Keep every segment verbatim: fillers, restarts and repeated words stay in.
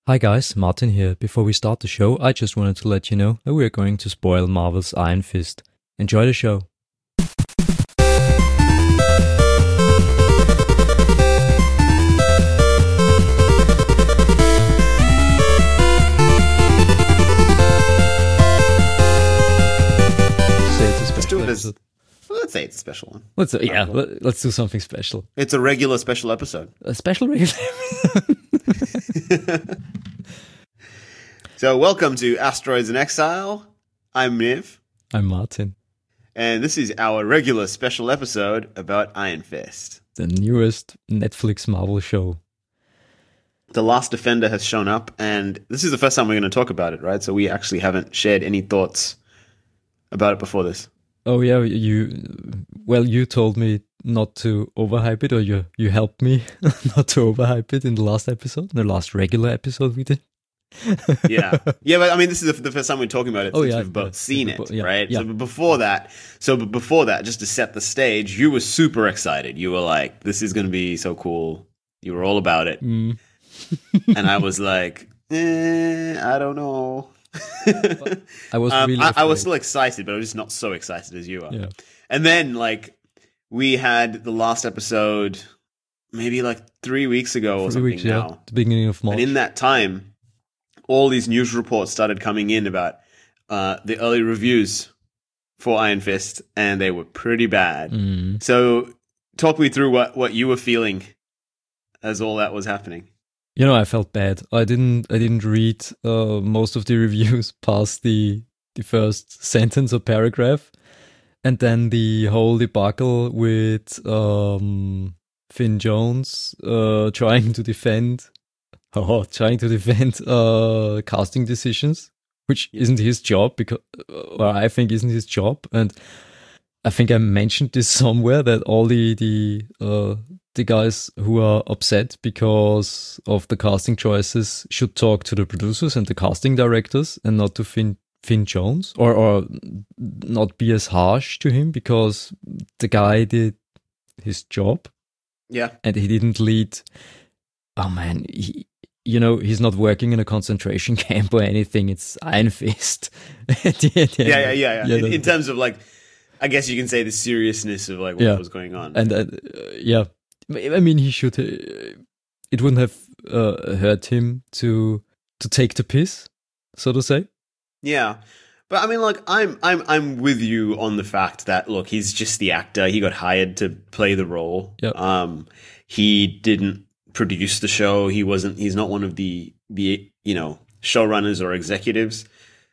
Hi guys, Martin here. Before we start the show, I just wanted to let you know that we are going to spoil Marvel's Iron Fist. Enjoy the show. Say it's a Let's do special it as, episode. well, let's say it's a special one. Let's yeah, cool. let, let's do something special. It's a regular special episode. A special regular. So welcome to Asteroids in Exile. I'm Niv, I'm Martin, and this is our regular special episode about Iron Fist. the newest Netflix Marvel show. The Last Defender has shown up, and this is the first time we're going to talk about it, right? So we actually haven't shared any thoughts about it before this. Oh yeah, you. Well, you told me not to overhype it, or you you helped me not to overhype it in the last episode, the last regular episode we did. Yeah, yeah, but I mean, this is the, the first time we're talking about it Oh, since yeah, we've both yeah, seen yeah, it, yeah, right? yeah. So before that, so b- before that, just to set the stage, you were super excited. You were like, "This is going to be so cool." You were all about it, Mm. and I was like, eh, "I don't know." I was um, really. I, I was afraid. still excited, but I was just not so excited as you are. Yeah. And then, like, we had the last episode, maybe like three weeks ago or Three something weeks, yeah, now. the beginning of March. And in that time, all these news reports started coming in about uh, the early reviews for Iron Fist, and they were pretty bad. Mm. So, talk me through what, what you were feeling as all that was happening. You know, I felt bad. I didn't. I didn't read uh, most of the reviews past the the first sentence or paragraph, and then the whole debacle with um, Finn Jones uh, trying to defend, oh, trying to defend uh, casting decisions, which Yeah. isn't his job, because, or I think isn't his job, and I think I mentioned this somewhere that all the the uh, the guys who are upset because of the casting choices should talk to the producers and the casting directors and not to Finn Finn Jones, or or not be as harsh to him, because the guy did his job Yeah. and he didn't lead. Oh man, he, you know, he's not working in a concentration camp or anything. It's Iron Fist. At the end, Yeah, yeah, yeah. yeah. in, that- in terms of, like, I guess you can say the seriousness of, like, what Yeah. was going on. And uh, yeah, I mean, he should. Uh, it wouldn't have uh, hurt him to to take the piss, so to say. Yeah. But I mean, like, I'm I'm I'm with you on the fact that, look, he's just the actor. He got hired to play the role. Yep. Um, he didn't produce the show. He wasn't. He's not one of the the you know showrunners or executives.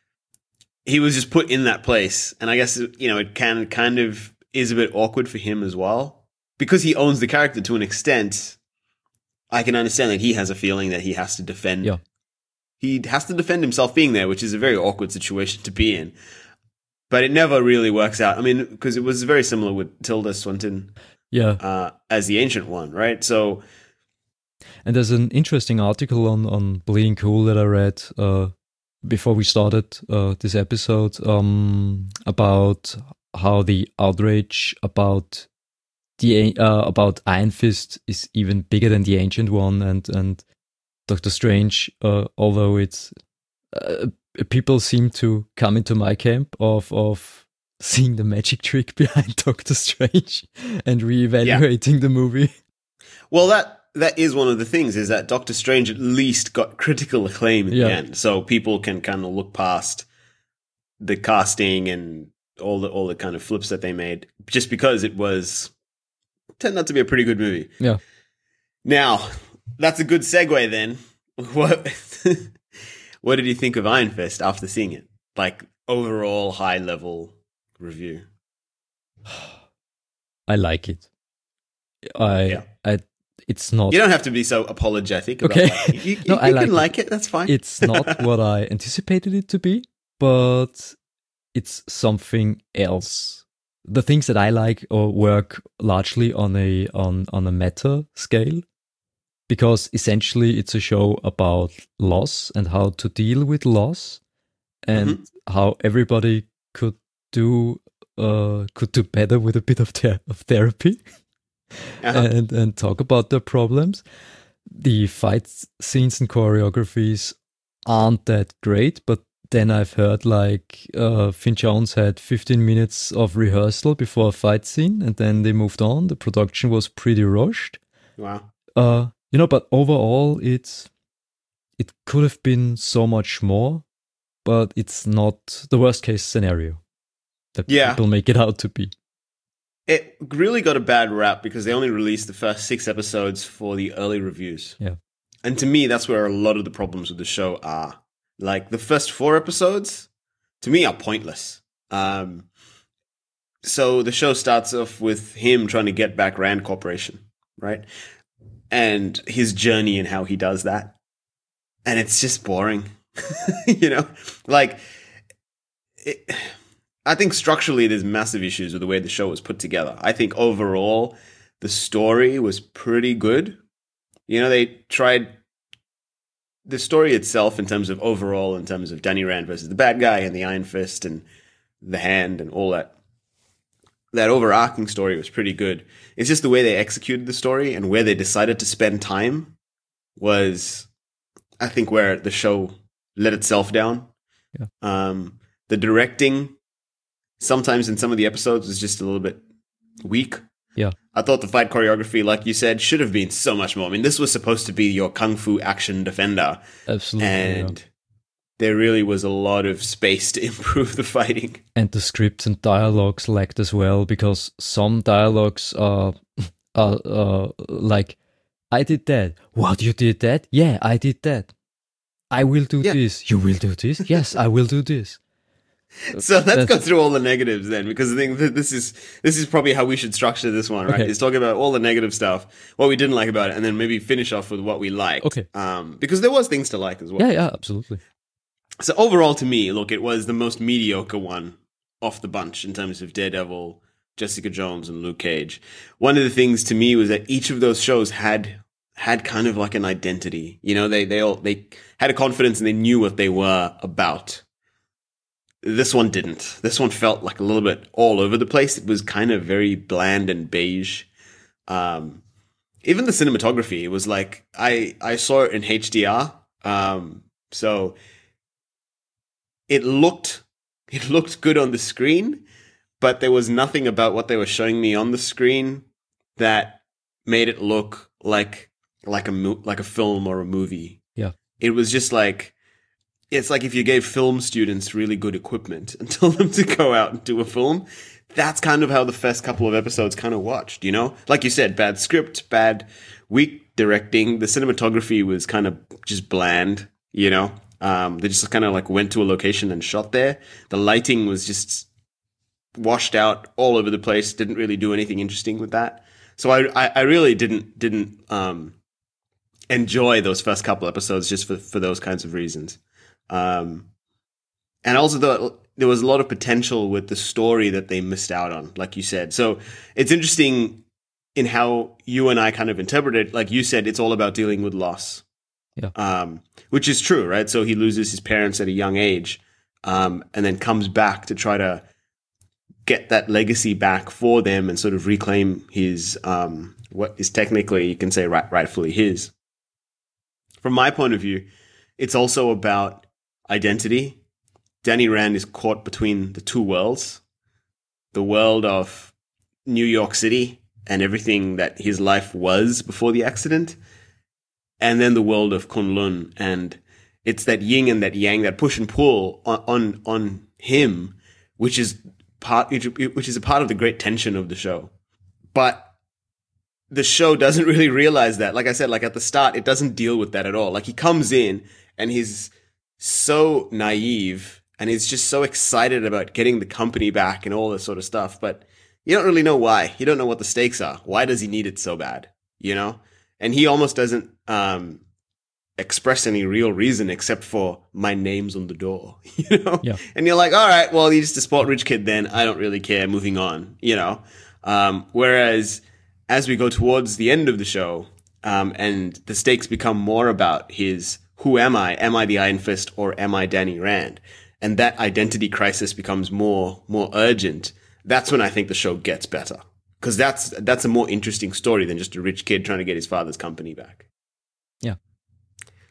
He was just put in that place, and I guess you know it can kind of is a bit awkward for him as well, because he owns the character to an extent. I can understand that he has a feeling that he has to defend. Yeah. He has to defend himself being there, which is a very awkward situation to be in. But it never really works out. I mean, because it was very similar with Tilda Swinton Yeah, uh, as the Ancient One, right? So, and there's an interesting article on on Bleeding Cool that I read uh, before we started uh, this episode um, about how the outrage about the uh, about Iron Fist is even bigger than the Ancient One, and and Doctor Strange, uh, although it's uh, people seem to come into my camp of of seeing the magic trick behind Doctor Strange and reevaluating the movie. well, that that is one of the things, is that Doctor Strange at least got critical acclaim in Yeah. the end. So people can kind of look past the casting and all the all the kind of flips that they made, just because it was turned out to be a pretty good movie. Yeah. Now, that's a good segue then. What what did you think of Iron Fist after seeing it? Like, overall high level review. I like it. I, Yeah. I, it's not. You don't have to be so apologetic about Okay. that. You, you, No, you I can like like it. it. That's fine. It's not what I anticipated it to be, but it's something else. The things that I like or work largely on a on on a meta scale, because essentially it's a show about loss and how to deal with loss, and Mm-hmm. how everybody could do uh could do better with a bit of, ther- of therapy. Uh-huh. and and talk about their problems. the fight scenes and choreographies aren't that great, but then I've heard like uh, Finn Jones had fifteen minutes of rehearsal before a fight scene, and then they moved on. The production was pretty rushed. Wow. Uh, you know, but overall, it's it could have been so much more, but it's not the worst case scenario that Yeah. people make it out to be. It really got a bad rap because they only released the first six episodes for the early reviews. Yeah. And to me, that's where a lot of the problems with the show are. Like, the first four episodes, to me, are pointless. Um, so the show starts off with him trying to get back Rand Corporation, right? And his journey and how he does that. And it's just boring. You know? Like, it, I think structurally there's massive issues with the way the show was put together. I think overall, the story was pretty good. You know, they tried... The story itself, in terms of overall, in terms of Danny Rand versus the bad guy and the Iron Fist and the Hand and all that, that overarching story was pretty good. It's just the way they executed the story and where they decided to spend time was, I think, where the show let itself down. Yeah. Um, the directing, sometimes in some of the episodes, was just a little bit weak. Yeah. I thought the fight choreography, like you said, should have been so much more. I mean, this was supposed to be your kung fu action defender. Absolutely. And yeah. there really was a lot of space to improve the fighting. And the scripts and dialogues lacked as well, because some dialogues are, are uh, like, I did that. What, you did that? Yeah, I did that. I will do Yeah. this. You will do this? Yes, I will do this. So let's That's- go through all the negatives then, because I think that this is this is probably how we should structure this one, right? Okay. Is talk about all the negative stuff, what we didn't like about it, and then maybe finish off with what we liked. Okay. Um, because there was things to like as well. Yeah, yeah, absolutely. So overall, to me, look, it was the most mediocre one off the bunch in terms of Daredevil, Jessica Jones, and Luke Cage. One of the things to me was that each of those shows had had kind of like an identity. You know, they they all they had a confidence and they knew what they were about. This one didn't. This one felt like a little bit all over the place. It was kind of very bland and beige. Um, even the cinematography, it was like I I saw it in H D R. Um, so it looked it looked good on the screen, but there was nothing about what they were showing me on the screen that made it look like like a mo- like a film or a movie. Yeah. It was just like, it's like if you gave film students really good equipment and told them to go out and do a film. That's kind of how the first couple of episodes kind of watched, you know? Like you said, bad script, bad, weak directing. The cinematography was kind of just bland, you know? Um, they just kind of like went to a location and shot there. The lighting was just washed out all over the place. Didn't really do anything interesting with that. So I, I, I really didn't didn't um, enjoy those first couple episodes just for, for those kinds of reasons. Um, and also thought there was a lot of potential with the story that they missed out on, like you said. So it's interesting in how you and I kind of interpret it. Like you said, it's all about dealing with loss. Yeah. Um, which is true, right? So he loses his parents at a young age, um, and then comes back to try to get that legacy back for them and sort of reclaim his, um, what is technically, you can say, right, rightfully his. From my point of view, it's also about identity. Danny Rand is caught between the two worlds, the world of New York City and everything that his life was before the accident, and then the world of Kunlun. And it's that yin and that yang, that push and pull on on, on him, which is part, which is a part of the great tension of the show. But the show doesn't really realize that. Like I said, like at the start, it doesn't deal with that at all. Like he comes in and he's so naive and he's just so excited about getting the company back and all this sort of stuff. But you don't really know why. You don't know what the stakes are. Why does he need it so bad? You know? And he almost doesn't um, express any real reason except for my name's on the door, you know? Yeah. And you're like, all right, well, he's just a sport rich kid then. I don't really care. Moving on, you know? Um, whereas as we go towards the end of the show um, and the stakes become more about his, who am I? Am I the Iron Fist or am I Danny Rand? And that identity crisis becomes more, more urgent. That's when I think the show gets better. Because that's that's a more interesting story than just a rich kid trying to get his father's company back.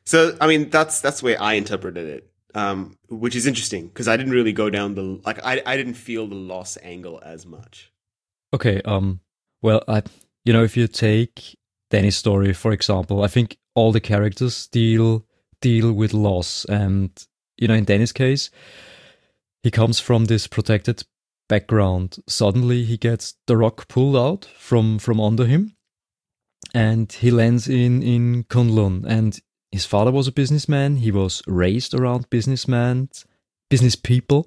So, I mean, that's that's the way I interpreted it, um, which is interesting because I didn't really go down the like I I didn't feel the loss angle as much. Okay. Um. Well, I you know if you take Danny's story for example, I think all the characters deal deal with loss, and you know in Danny's case, he comes from this protected background. Suddenly, he gets the rock pulled out from from under him, and he lands in in Kunlun. And his father was a businessman. He was raised around businessmen, business people,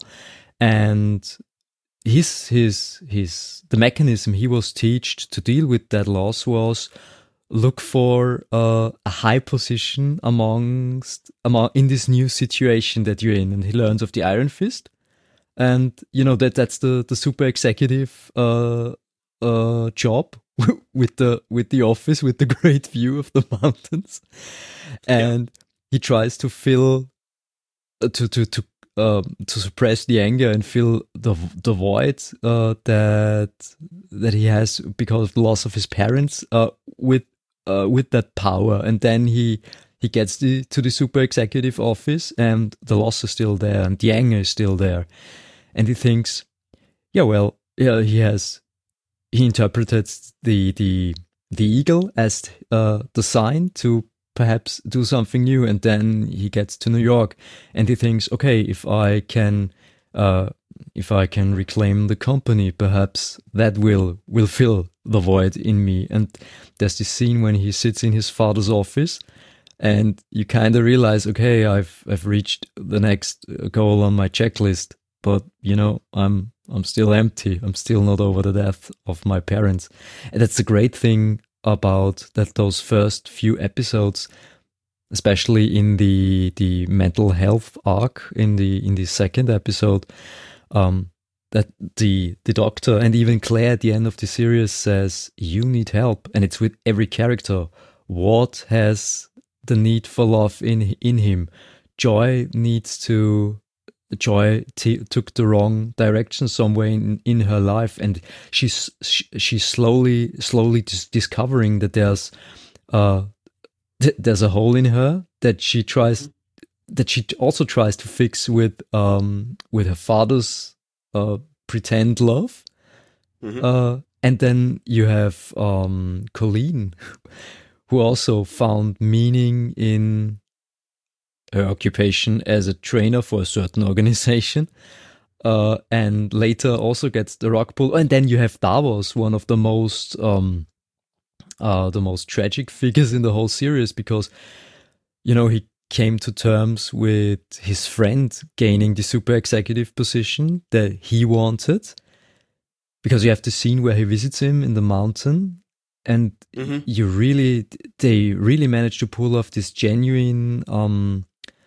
and his his his the mechanism he was taught to deal with that loss was look for uh, a high position amongst among in this new situation that you're in. And he learns of the Iron Fist, and you know that that's the the super executive uh, uh, job with the with the office with the great view of the mountains, and yeah. he tries to fill uh, to to to um, to suppress the anger and fill the the void uh, that that he has because of the loss of his parents uh, with uh, with that power. And then he he gets the, to the super executive office, and the loss is still there, and the anger is still there, and he thinks, yeah, well, yeah, he has he interpreted the the the eagle as uh, the sign to perhaps do something new. And then he gets to New York, and he thinks, okay, if I can uh, if I can reclaim the company, perhaps that will will fill the void in me. And there's this scene when he sits in his father's office, and you kind of realize, okay, I've I've reached the next goal on my checklist, but you know, I'm I'm still empty. I'm still not over the death of my parents. And that's the great thing about that those first few episodes, especially in the the mental health arc in the in the second episode, um, that the the doctor and even Claire at the end of the series says, you need help, and it's with every character. Ward has the need for love in in him. Joy needs to Joy t- took the wrong direction somewhere in, in her life, and she's she, she's slowly slowly dis- discovering that there's uh th- there's a hole in her that she tries that she also tries to fix with um with her father's uh pretend love. Mm-hmm. Uh, and then you have um Colleen, who also found meaning in her occupation as a trainer for a certain organization, uh, and later also gets the rock pull. And then you have Davos, one of the most um, uh, the most tragic figures in the whole series, because you know he came to terms with his friend gaining the super executive position that he wanted, because you have the scene where he visits him in the mountain. And mm-hmm. you really, they really managed to pull off this genuine um,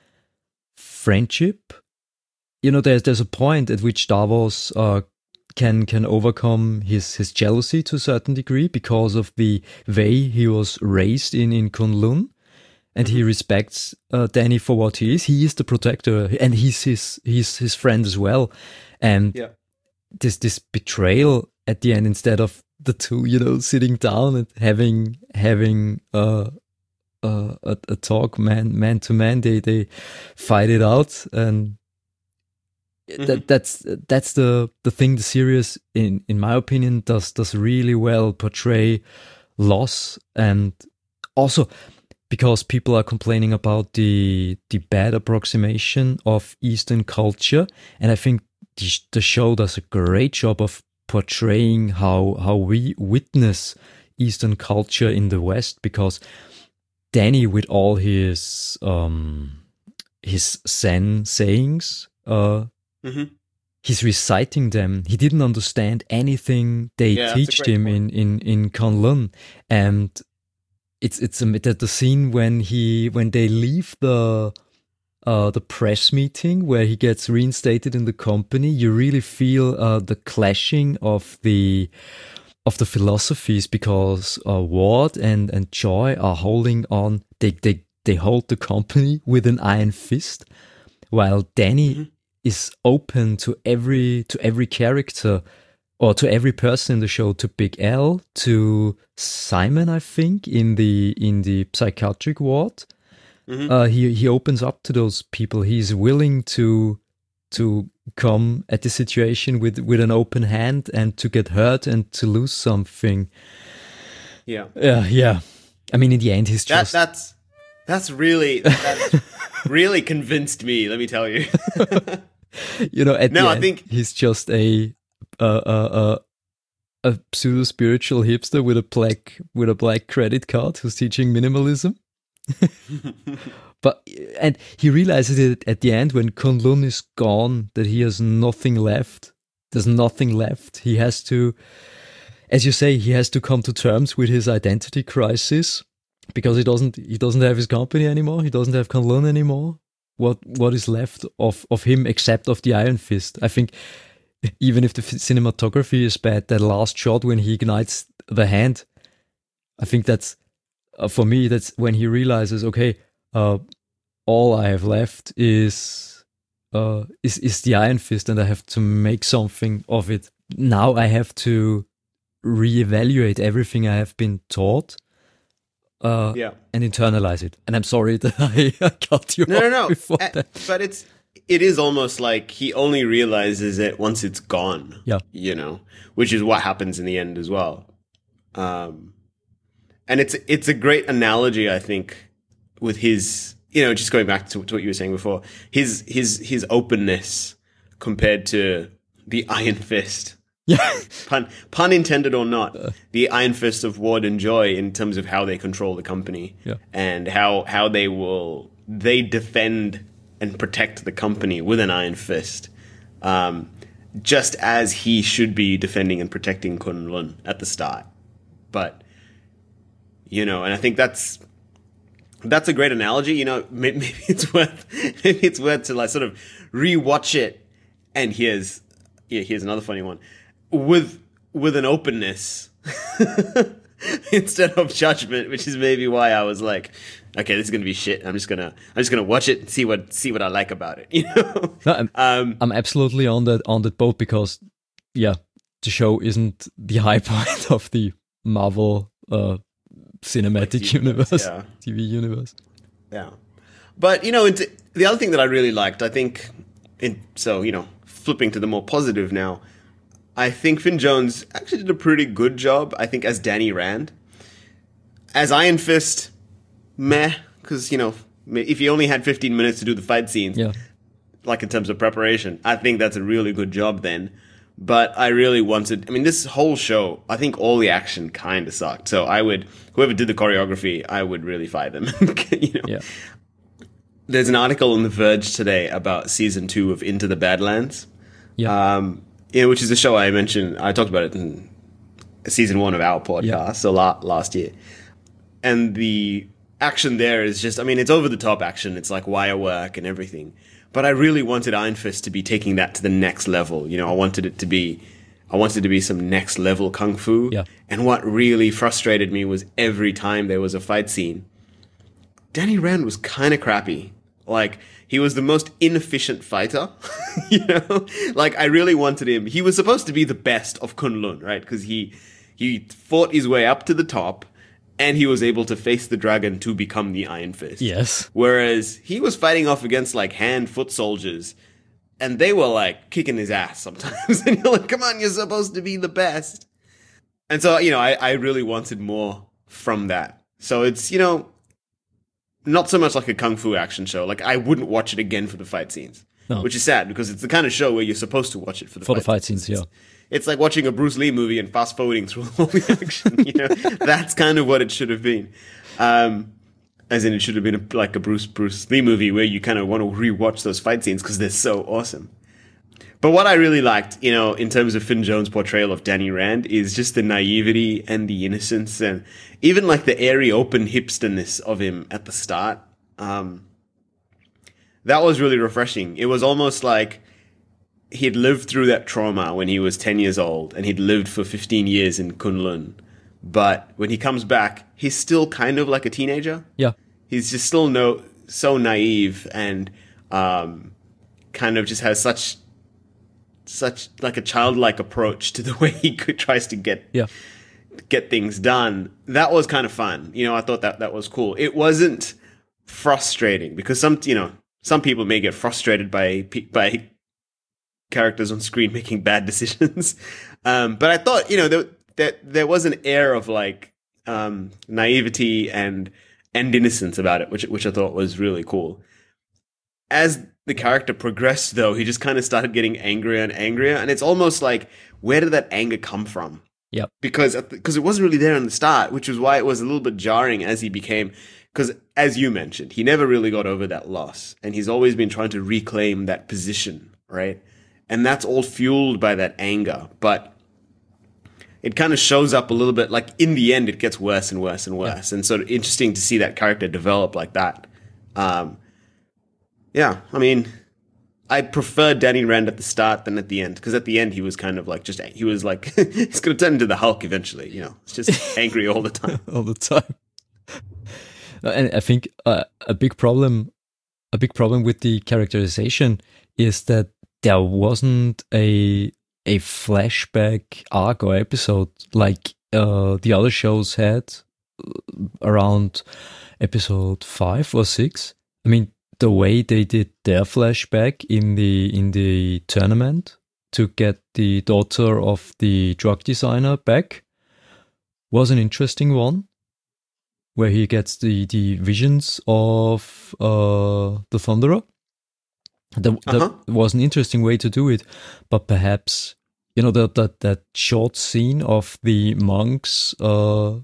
friendship. You know, there's there's a point at which Davos uh, can can overcome his his jealousy to a certain degree because of the way he was raised in in Kunlun, and mm-hmm. he respects uh, Danny for what he is. He is the protector, and he's his he's his friend as well. And yeah. this this betrayal at the end, instead of the two, you know, sitting down and having having uh, uh, a, a talk man man to man, they they fight it out, and mm-hmm. that that's that's the the thing the series, in in my opinion, does does really well portray loss. And also because people are complaining about the the bad approximation of Eastern culture, and I think the, the show does a great job of portraying how how we witness Eastern culture in the West, because Danny, with all his um his Zen sayings, uh mm-hmm. he's reciting them. He didn't understand anything they yeah, teached him in in in Kunlun, and it's it's a, the, the scene when he when they leave the Uh, the press meeting where he gets reinstated in the company. You really feel uh, the clashing of the of the philosophies, because uh, Ward and, and Joy are holding on. They, they they hold the company with an iron fist, while Danny mm-hmm. is open to every to every character, or to every person in the show, to Big L, to Simon, I think, in the in the psychiatric ward. Mhm. uh, he he opens up to those people. He's willing to to come at the situation with with an open hand and to get hurt and to lose something. Yeah. Yeah, yeah. I mean, in the end, he's That just that's that's really that's really convinced me. Let me tell you. you know. At No, the I end, think- he's just a a a, a, a pseudo spiritual hipster with a black with a black credit card who's teaching minimalism. But and he realizes it at the end when Kunlun is gone that he has nothing left. There's nothing left. He has to, as you say, he has to come to terms with his identity crisis because he doesn't he doesn't have his company anymore. He doesn't have Kunlun anymore. What what is left of of him except of the Iron Fist? I think even if the f- cinematography is bad, that last shot when he ignites the hand, I think that's uh, for me. That's when he realizes, okay. Uh, all I have left is uh, is is the Iron Fist, and I have to make something of it. Now I have to reevaluate everything I have been taught, uh, Yeah. and internalize it. And I'm sorry that I cut you No, off no, no. before Uh, that. but it's it is almost like he only realizes it once it's gone. Yeah. You know, which is what happens in the end as well. Um, and it's it's a great analogy, I think, with his, you know, just going back to, to what you were saying before, his his his openness compared to the Iron Fist. Yeah, Pun pun intended or not, the Iron Fist of Ward and Joy in terms of how they control the company. Yeah. And how how they will they defend and protect the company with an Iron Fist. Um, just as he should be defending and protecting Kunlun at the start. But you know, and I think that's That's a great analogy. You know, maybe, maybe it's worth maybe it's worth to like sort of rewatch it. And here's yeah, here's another funny one with with an openness instead of judgment, which is maybe why I was like, okay, this is gonna be shit. I'm just gonna I'm just gonna watch it and see what see what I like about it. You know, no, I'm, um, I'm absolutely on that on that boat because, yeah, the show isn't the high point of the Marvel uh, cinematic T V universe, universe, yeah. T V universe. Yeah. But, you know, it's, the other thing that I really liked, I think, in, so, you know, flipping to the more positive now, I think Finn Jones actually did a pretty good job, I think, as Danny Rand. As Iron Fist, meh, because, you know, if he only had fifteen minutes to do the fight scenes, Yeah. like in terms of preparation, I think that's a really good job then. But I really wanted, I mean, this whole show, I think all the action kind of sucked. So I would, whoever did the choreography, I would really fire them. you know? Yeah. There's an article in The Verge today about season two of Into the Badlands. Yeah. Um, yeah, which is a show I mentioned, I talked about it in season one of our podcast, Yeah. so la- last year. And the action there is just, I mean, it's over the top action. It's like wire work and everything. But I really wanted Iron Fist to be taking that to the next level. You know, I wanted it to be, I wanted to be some next level kung fu. Yeah. And what really frustrated me was every time there was a fight scene, Danny Rand was kind of crappy. Like, he was the most inefficient fighter. you know, like I really wanted him. He was supposed to be the best of Kunlun, right? Because he he fought his way up to the top. And he was able to face the dragon to become the Iron Fist. Yes. Whereas he was fighting off against like hand foot soldiers, and they were like kicking his ass sometimes. And you're like, come on, you're supposed to be the best. And so, you know, I, I really wanted more from that. So it's, you know, not so much like a kung fu action show. Like I wouldn't watch it again for the fight scenes, No. which is sad because it's the kind of show where you're supposed to watch it for the For fight the fight scenes, yeah. It's like watching a Bruce Lee movie and fast forwarding through all the action. You know, that's kind of what it should have been. Um, as in, it should have been a, like a Bruce Bruce Lee movie where you kind of want to rewatch those fight scenes because they're so awesome. But what I really liked, you know, in terms of Finn Jones' portrayal of Danny Rand, is just the naivety and the innocence and even like the airy, open hipsterness of him at the start. Um, that was really refreshing. It was almost like he'd lived through that trauma when he was ten years old and he'd lived for fifteen years in Kunlun. But when he comes back, he's still kind of like a teenager. Yeah. He's just still no so naive and um, kind of just has such such like a childlike approach to the way he could, tries to get Yeah. get things done. That was kind of fun. You know, I thought that that was cool. It wasn't frustrating because some, you know, some people may get frustrated by by characters on screen making bad decisions. Um, but I thought, you know, that there, there was an air of like um, naivety and and innocence about it, which which I thought was really cool. As the character progressed, though, he just kind of started getting angrier and angrier, and it's almost like, where did that anger come from? Yep. Because because it wasn't really there in the start, which is why it was a little bit jarring as he became. Because as you mentioned, he never really got over that loss, and he's always been trying to reclaim that position, right? And that's all fueled by that anger, but it kind of shows up a little bit. Like in the end, it gets worse and worse and worse, yeah. And so interesting to see that character develop like that. Um, yeah, I mean, I prefer Danny Rand at the start than at the end, because at the end he was kind of like just he was like he's going to turn into the Hulk eventually. You know, it's just angry all the time, all the time. And I think uh, a big problem, a big problem with the characterization is that there wasn't a a flashback arc or episode like uh, the other shows had around episode five or six. I mean, the way they did their flashback in the in the tournament to get the daughter of the drug designer back was an interesting one, where he gets the, the visions of uh, the Thunderer. That, uh-huh. that was an interesting way to do it, but perhaps, you know, that that, that short scene of the monks uh,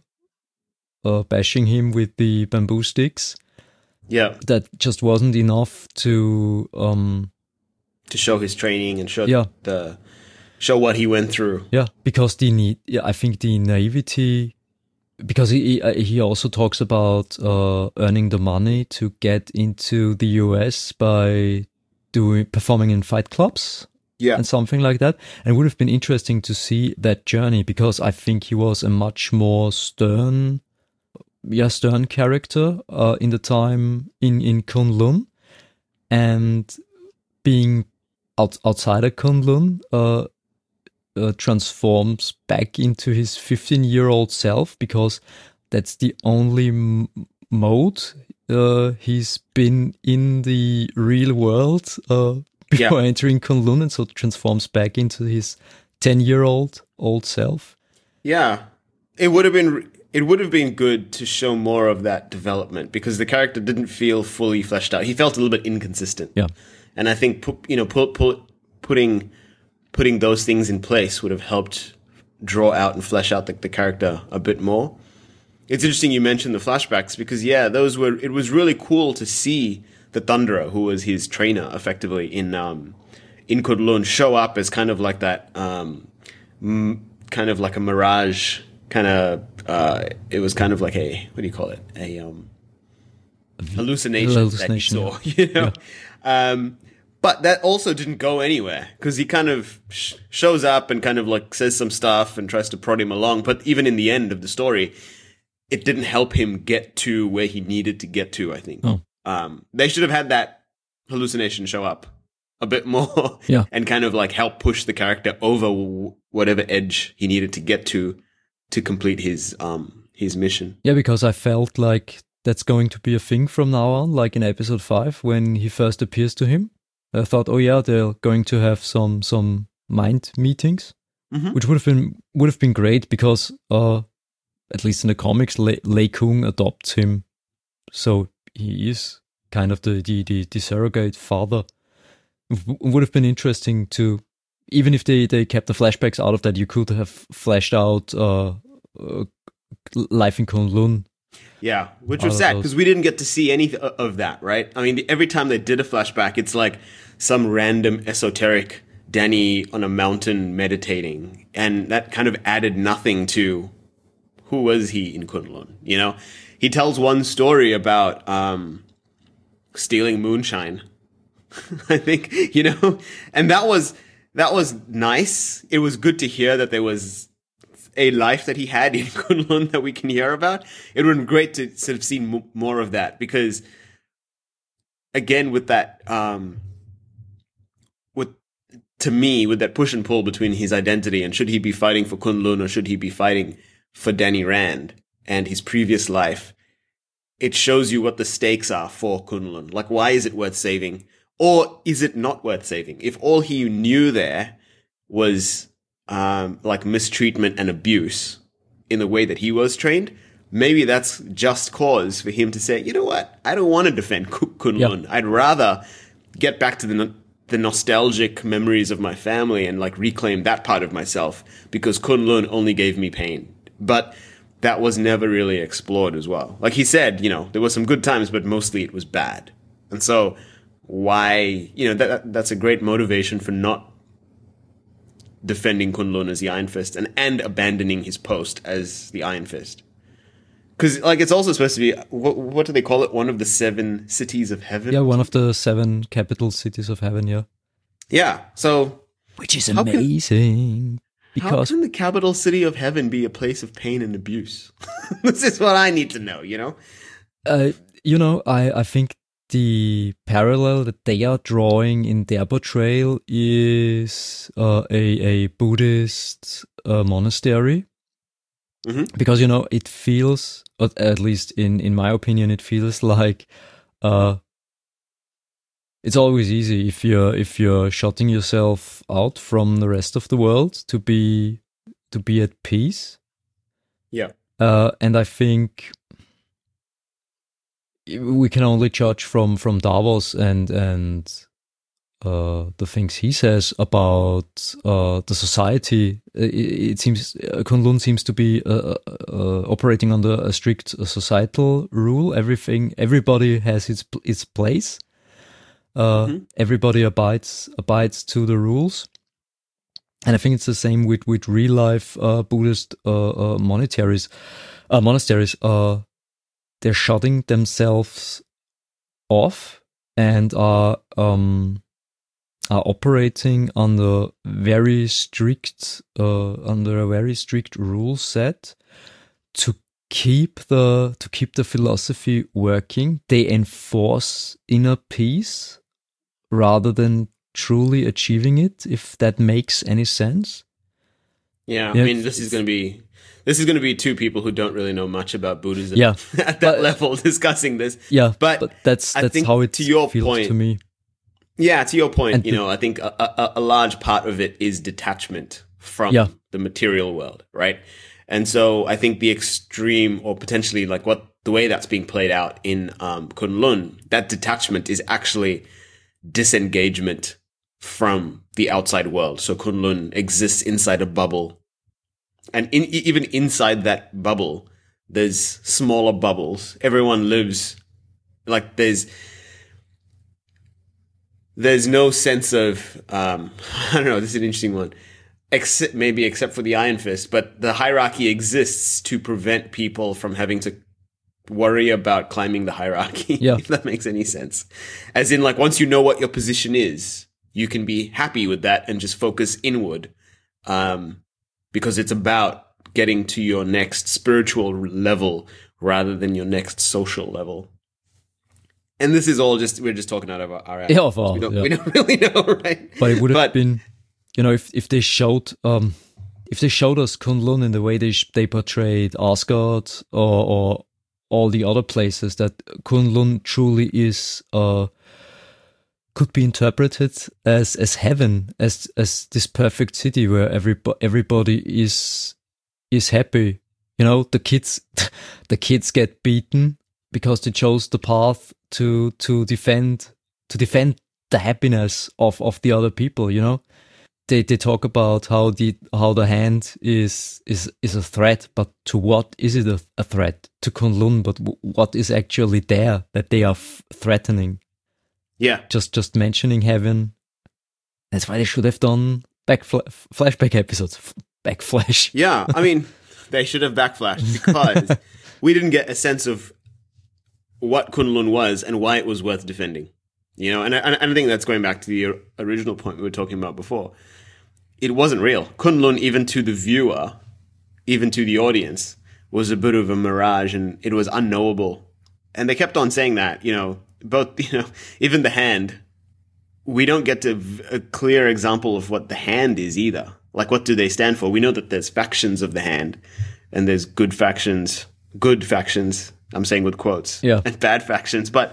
uh, bashing him with the bamboo sticks, yeah, that just wasn't enough to um, to show his training and show yeah. the show what he went through. Yeah, because the need, yeah, I think the naivety. Because he he also talks about uh, earning the money to get into the U S by doing performing in fight clubs, yeah, and something like that. And it would have been interesting to see that journey, because I think he was a much more stern, yeah, stern character uh, in the time in in Kunlun, and being out, outside of Kunlun. Uh, Uh, transforms back into his fifteen-year-old self, because that's the only m- mode uh, he's been in the real world uh, before yeah. entering Kunlun, and so transforms back into his ten-year-old old self. Yeah, it would have been it would have been good to show more of that development, because the character didn't feel fully fleshed out. He felt a little bit inconsistent. Yeah, and I think pu- you know pu- pu- putting. putting those things in place would have helped draw out and flesh out the, the character a bit more. It's interesting you mentioned the flashbacks, because yeah, those were, it was really cool to see the Thunderer, who was his trainer effectively in, um, in Kunlun, show up as kind of like that, um, m- kind of like a mirage, kind of, uh, it was kind of like a, what do you call it? A, um, hallucination, hallucination that he saw, you know? Yeah. Um, But that also didn't go anywhere, because he kind of sh- shows up and kind of like says some stuff and tries to prod him along. But even in the end of the story, it didn't help him get to where he needed to get to, I think. Oh. Um, they should have had that hallucination show up a bit more, yeah. and kind of like help push the character over w- whatever edge he needed to get to to complete his um his mission. Yeah, because I felt like that's going to be a thing from now on, like in episode five when he first appears to him. I thought, oh yeah, they're going to have some some mind meetings, mm-hmm. which would have been would have been great, because uh, at least in the comics, Le- Lei Kung adopts him, so he is kind of the the, the, the surrogate father. It would have been interesting to, even if they, they kept the flashbacks out of that, you could have fleshed out uh, uh, life in Kunlun. Yeah, which was sad, because we didn't get to see any of that, right? I mean, every time they did a flashback, it's like some random esoteric Danny on a mountain meditating, and that kind of added nothing to who was he in Kunlun, you know? He tells one story about um, stealing moonshine, I think, you know? And that was that was nice. It was good to hear that there was a life that he had in Kunlun that we can hear about. It would have been great to sort of see m- more of that, because again, with that, um, with, to me, with that push and pull between his identity and should he be fighting for Kunlun or should he be fighting for Danny Rand and his previous life, it shows you what the stakes are for Kunlun. Like, why is it worth saving? Or is it not worth saving? If all he knew there was um, like mistreatment and abuse in the way that he was trained, maybe that's just cause for him to say, you know what? I don't want to defend Kunlun. Yep. I'd rather get back to the the nostalgic memories of my family and like reclaim that part of myself, because Kunlun only gave me pain. But that was never really explored as well. Like he said, you know, there were some good times, but mostly it was bad. And so why, you know, that that's a great motivation for not defending Kunlun as the Iron Fist and, and abandoning his post as the Iron Fist. Because, like, it's also supposed to be, what, what do they call it? One of the seven cities of heaven? Yeah, one of the seven capital cities of heaven, yeah. Yeah, so... Which is amazing. Can, because how can the capital city of heaven be a place of pain and abuse? This is what I need to know, you know? Uh, you know, I, I think the parallel that they are drawing in their portrayal is uh, a, a Buddhist uh, monastery. Mm-hmm. Because, you know, it feels, at least in, in my opinion, it feels like uh, it's always easy if you're if you're shutting yourself out from the rest of the world to be to be at peace. Yeah, uh, and I think we can only judge from from Davos and and. Uh, the things he says about uh, the society. It, it seems uh, Kunlun seems to be uh, uh, operating under a strict uh, societal rule. Everything, everybody has its its place. Uh, mm-hmm. Everybody abides abides to the rules, and I think it's the same with with real life uh, Buddhist uh, uh, monasteries. Uh, monasteries. Uh, they're shutting themselves off and are. Um, are operating under very strict, uh, under a very strict rule set to keep the to keep the philosophy working. They enforce inner peace rather than truly achieving it, if that makes any sense. Yeah, yeah. I mean, this is going to be this is going to be two people who don't really know much about Buddhism. Yeah, at that but, level discussing this. Yeah, but, but that's that's I think how it to your feels point, to me. Yeah, to your point, and you know, I think a, a, a large part of it is detachment from yeah. the material world, right? And so I think the extreme, or potentially like what the way that's being played out in um, Kunlun, that detachment is actually disengagement from the outside world. So Kunlun exists inside a bubble, and in, even inside that bubble, there's smaller bubbles. Everyone lives like there's. There's no sense of, um, I don't know, this is an interesting one, except, maybe except for the Iron Fist, but the hierarchy exists to prevent people from having to worry about climbing the hierarchy, yeah. if that makes any sense. As in, like, once you know what your position is, you can be happy with that and just focus inward, um, because it's about getting to your next spiritual level rather than your next social level. And this is all just, we're just talking out of our, our yeah, of all, we, don't, yeah. we don't really know, right? But it would have but, been, you know, if, if they showed, um, if they showed us Kunlun in the way they they portrayed Asgard or, or all the other places, that Kunlun truly is, uh, could be interpreted as, as heaven, as, as this perfect city where every, everybody is, is happy. You know, the kids, the kids get beaten because they chose the path to to defend to defend the happiness of, of the other people, you know. They they talk about how the how the hand is is is a threat, but to what is it a, a threat? To Kunlun, but w- what is actually there that they are f- threatening? Yeah, just just mentioning heaven. That's why they should have done back fl- flashback episodes. F- backflash. Yeah, I mean, they should have backflashed because we didn't get a sense of what Kunlun was and why it was worth defending, you know, and I, and I think that's going back to the original point we were talking about before. It wasn't real. Kunlun, even to the viewer, even to the audience, was a bit of a mirage, and it was unknowable. And they kept on saying that, you know, both, you know, even the hand, we don't get to a clear example of what the hand is either. Like, what do they stand for? We know that there's factions of the hand, and there's good factions, good factions, I'm saying with quotes, yeah, and bad factions. But,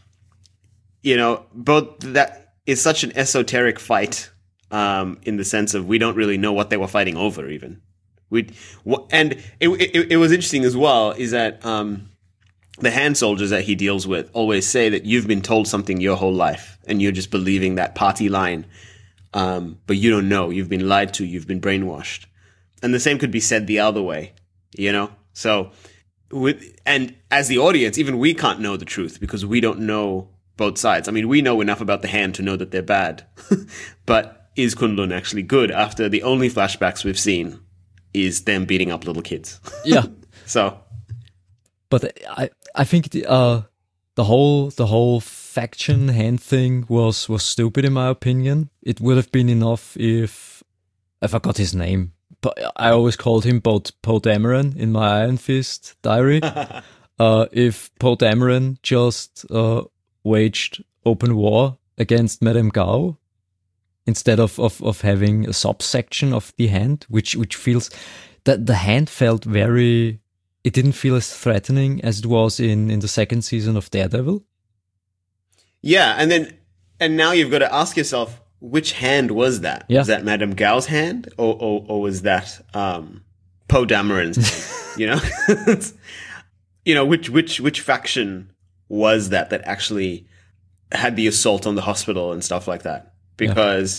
you know, both that is such an esoteric fight um, in the sense of we don't really know what they were fighting over even. We And it, it, it was interesting as well is that um, the hand soldiers that he deals with always say that you've been told something your whole life and you're just believing that party line, um, but you don't know. You've been lied to. You've been brainwashed. And the same could be said the other way, you know? So, with, and as the audience, even we can't know the truth because we don't know both sides. I mean, we know enough about the hand to know that they're bad. But is Kunlun actually good after the only flashbacks we've seen is them beating up little kids? Yeah. So, but I I think the uh the whole the whole faction hand thing was was stupid in my opinion. It would have been enough if I forgot his name, but I always called him both Poe Dameron in my Iron Fist diary. uh, if Poe Dameron just uh, waged open war against Madame Gao instead of, of, of having a subsection of the hand, which which feels that the hand felt very. It didn't feel as threatening as it was in, in the second season of Daredevil. Yeah, and then and now you've got to ask yourself, which hand was that? Yeah. Was that Madame Gao's hand, or or, or was that um, Poe Dameron's hand? You know, you know which which which faction was that that actually had the assault on the hospital and stuff like that? Because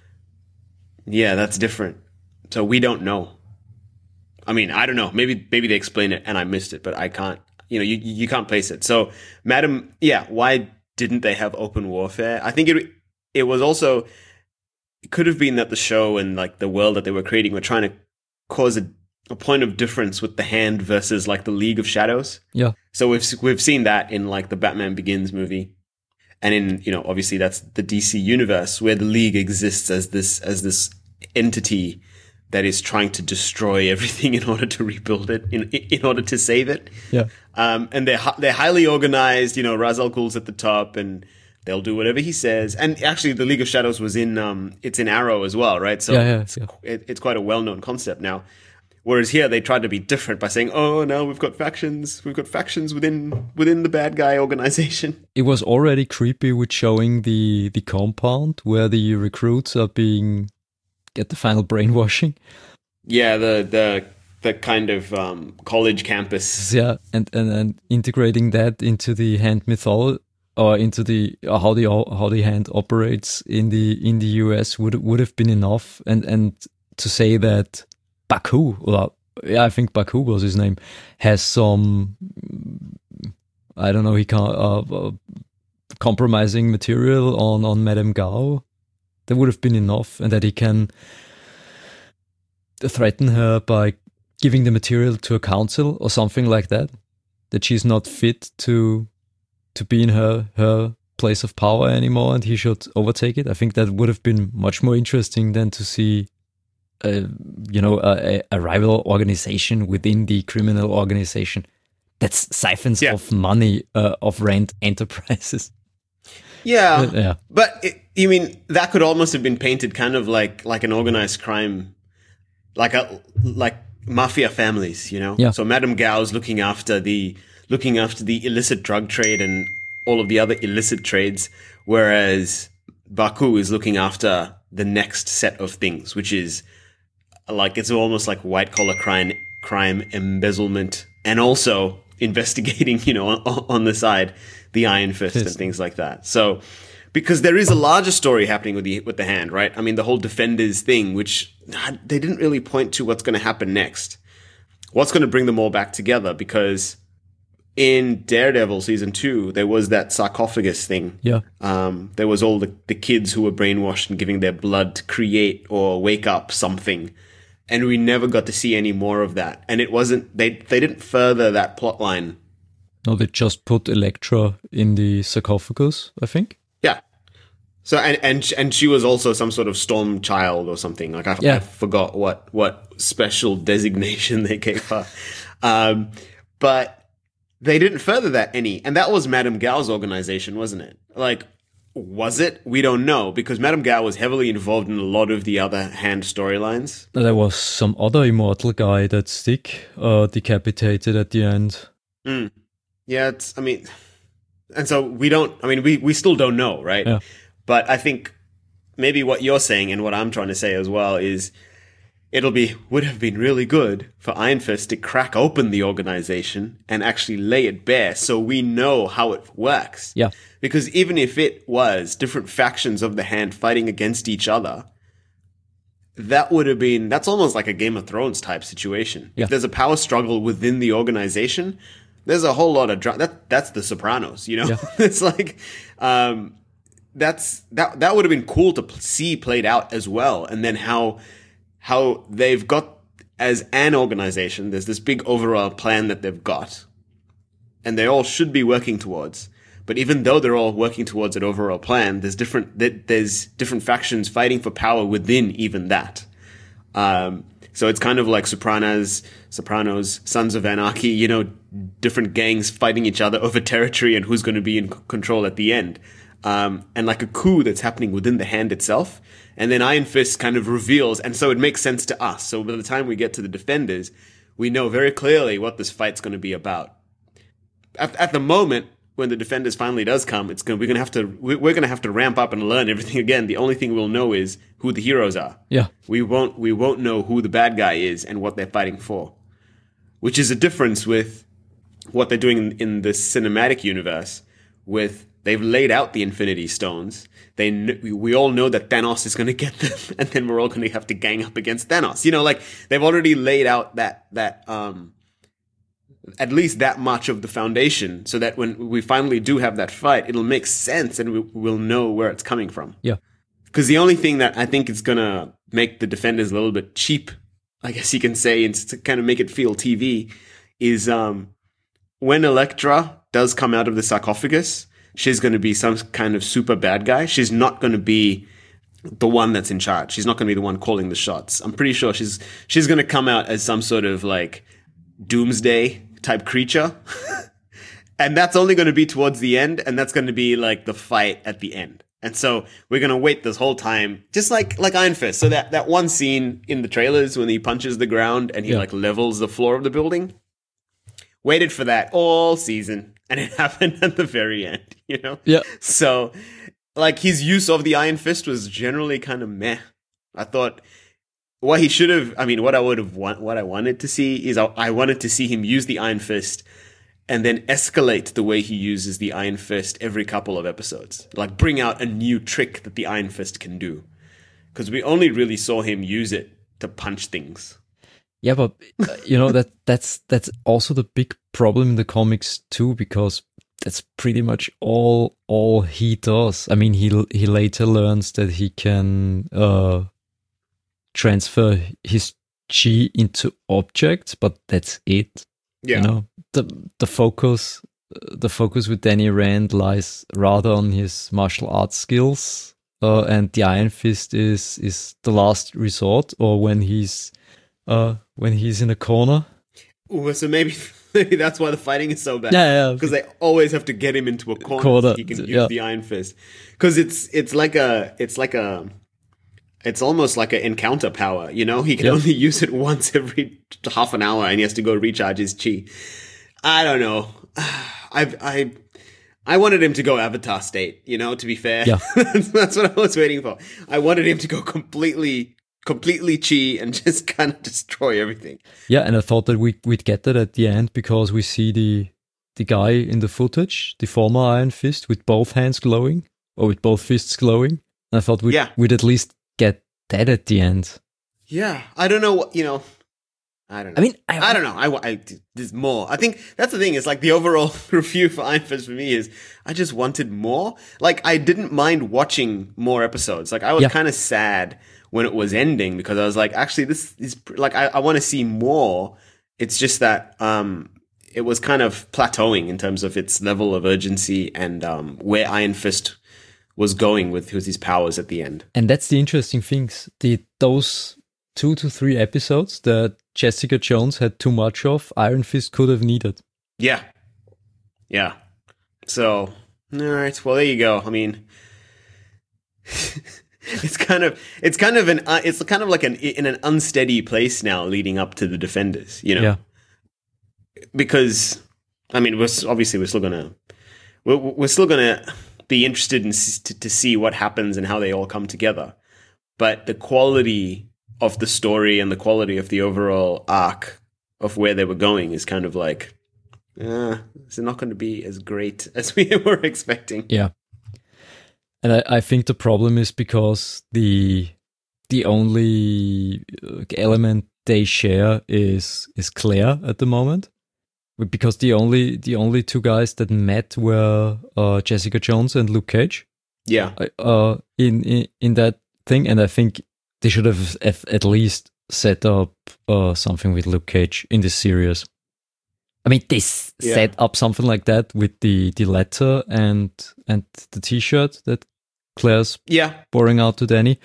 yeah, yeah that's different. So we don't know. I mean, I don't know. Maybe maybe they explain it and I missed it, but I can't. You know, you you can't place it. So, Madam, yeah, why didn't they have open warfare? I think it it was also it could have been that the show and like the world that they were creating were trying to cause a, a point of difference with the Hand versus like the League of Shadows. Yeah. So we've we've seen that in like the Batman Begins movie, and in you know obviously that's the D C universe where the League exists as this as this entity that is trying to destroy everything in order to rebuild it, in in order to save it. Yeah. Um, and they're they're highly organized. You know, Ra's al Ghul's at the top, and they'll do whatever he says. And actually, the League of Shadows was in um, it's in Arrow as well, right? So yeah, yeah, it's, yeah. It, it's quite a well known concept now. Whereas here, they tried to be different by saying, "Oh, no, we've got factions. We've got factions within within the bad guy organization." It was already creepy with showing the the compound where the recruits are being get the final brainwashing. Yeah, the the the kind of um, college campus. Yeah, and, and and integrating that into the Hand mythology or into the uh, how the how the Hand operates in the in the U S would would have been enough. And and to say that Baku, well, yeah, I think Baku was his name, has some I don't know he can't uh, uh, compromising material on on Madame Gao. That would have been enough, and that he can threaten her by giving the material to a council or something like that, that she's not fit to to be in her her place of power anymore and he should overtake it. I think that would have been much more interesting than to see a, you know a, a rival organization within the criminal organization that's siphons yeah. of money uh, of Rand Enterprises. Yeah, uh, yeah. But it, you mean that could almost have been painted kind of like like an organized crime, like a like mafia families, you know? Yeah. So Madame Gao's looking after the looking after the illicit drug trade and all of the other illicit trades, whereas Baku is looking after the next set of things, which is like it's almost like white collar crime, crime embezzlement, and also investigating, you know, on, on the side, the Iron Fist and things like that. So, because there is a larger story happening with the with the Hand, right? I mean, the whole Defenders thing, which they didn't really point to what's going to happen next. What's going to bring them all back together? Because in Daredevil season two, there was that sarcophagus thing. Yeah. Um, there was all the, the kids who were brainwashed and giving their blood to create or wake up something. And we never got to see any more of that. And it wasn't, they, they didn't further that plot line. No, they just put Elektra in the sarcophagus, I think. Yeah. So, and, and, and she was also some sort of storm child or something. Like, I, yeah. I forgot what, what special designation they gave her. um, but they didn't further that any. And that was Madame Gao's organization, wasn't it? Like, was it? We don't know, because Madame Gao was heavily involved in a lot of the other Hand storylines. There was some other immortal guy that Stick uh, decapitated at the end. Mm. Yeah, it's, I mean, and so we don't, I mean, we, we still don't know, right? Yeah. But I think maybe what you're saying and what I'm trying to say as well is it'll be, would have been really good for Iron Fist to crack open the organization and actually lay it bare so we know how it works. Yeah. Because even if it was different factions of the Hand fighting against each other, that would have been, that's almost like a Game of Thrones type situation. Yeah. If there's a power struggle within the organization, there's a whole lot of drama. That, that's the Sopranos, you know? Yeah. It's like, um, that's, that, that would have been cool to p- see played out as well. And then how, how they've got, as an organization, there's this big overall plan that they've got, and they all should be working towards. But even though they're all working towards an overall plan, there's different there's different factions fighting for power within even that. Um, so it's kind of like Sopranos, Sopranos, Sons of Anarchy, you know, different gangs fighting each other over territory and who's going to be in c- control at the end. Um, and like a coup that's happening within the Hand itself. And then Iron Fist kind of reveals, and so it makes sense to us. So by the time we get to the Defenders, we know very clearly what this fight's going to be about. At, at the moment, when the Defenders finally does come, it's going we're going to have to we're going to have to ramp up and learn everything again. The only thing we'll know is who the heroes are. Yeah. We won't we won't know who the bad guy is and what they're fighting for, which is a difference with what they're doing in, in the cinematic universe. With they've laid out the Infinity Stones. They kn- we, we all know that Thanos is going to get them, and then we're all going to have to gang up against Thanos. You know, like they've already laid out that that um. at least that much of the foundation so that when we finally do have that fight, it'll make sense and we, we'll know where it's coming from. Yeah. Because the only thing that I think is going to make the Defenders a little bit cheap, I guess you can say, and to kind of make it feel T V, is um, when Elektra does come out of the sarcophagus, she's going to be some kind of super bad guy. She's not going to be the one that's in charge. She's not going to be the one calling the shots. I'm pretty sure she's she's going to come out as some sort of like doomsday type creature. And that's only going to be towards the end, and that's going to be like the fight at the end. And so we're going to wait this whole time, just like like Iron Fist. So that, that one scene in the trailers when he punches the ground and he Yeah. like levels the floor of the building, waited for that all season, and it happened at the very end, you know? Yeah. So like his use of the Iron Fist was generally kind of meh. I thought what he should have, I mean, what I would have want, what I wanted to see is I, I wanted to see him use the Iron Fist and then escalate the way he uses the Iron Fist every couple of episodes. Like bring out a new trick that the Iron Fist can do. Because we only really saw him use it to punch things. Yeah, but uh, you know that that's that's also the big problem in the comics too, because that's pretty much all all he does. I mean, he he later learns that he can uh, transfer his chi into objects, but that's it. Yeah. You know, the the focus the focus with Danny Rand lies rather on his martial arts skills, uh, and the Iron Fist is is the last resort, or when he's uh when he's in a corner. Ooh, so maybe maybe that's why the fighting is so bad. Yeah, yeah. Because they always have to get him into a corner, Corner, so he can use yeah. the Iron Fist. Because it's it's like a it's like a it's almost like an encounter power. You know, he can Yeah. only use it once every half an hour, and he has to go recharge his chi. I don't know. I I I wanted him to go Avatar state. You know, to be fair, Yeah. that's, that's what I was waiting for. I wanted him to go completely. completely chi and just kind of destroy everything. Yeah, and I thought that we we'd get that at the end because we see the the guy in the footage, the former Iron Fist, with both hands glowing or with both fists glowing. And I thought we'd Yeah. we'd at least get that at the end. Yeah, I don't know what, you know, I don't know. I mean, I, I don't know. I, I, there's more. I think that's the thing is like the overall review for Iron Fist for me is I just wanted more. Like I didn't mind watching more episodes. Like I was Yeah. kind of sad when it was ending because I was like, actually, this is like I, I want to see more. It's just that um, it was kind of plateauing in terms of its level of urgency and um, where Iron Fist was going with, with his powers at the end. And that's the interesting things. The those two to three episodes that Jessica Jones had too much of, Iron Fist could have needed. Yeah. Yeah. So, all right. Well, there you go. I mean, it's kind of, it's kind of an, uh, it's kind of like an, in an unsteady place now leading up to the Defenders, you know? Yeah. Because I mean, we're obviously we're still gonna we're, we're still gonna be interested in to, to see what happens and how they all come together. But the quality of the story and the quality of the overall arc of where they were going is kind of like, uh, it's not going to be as great as we were expecting. Yeah. And I, I think the problem is because the the only element they share is is Claire at the moment. Because the only the only two guys that met were uh, Jessica Jones and Luke Cage. Yeah. Uh, in, in in that thing, and I think they should have at least set up uh, something with Luke Cage in this series. I mean, they s- Yeah. set up something like that with the, the letter and and the T-shirt that Claire's Yeah. pouring out to Danny,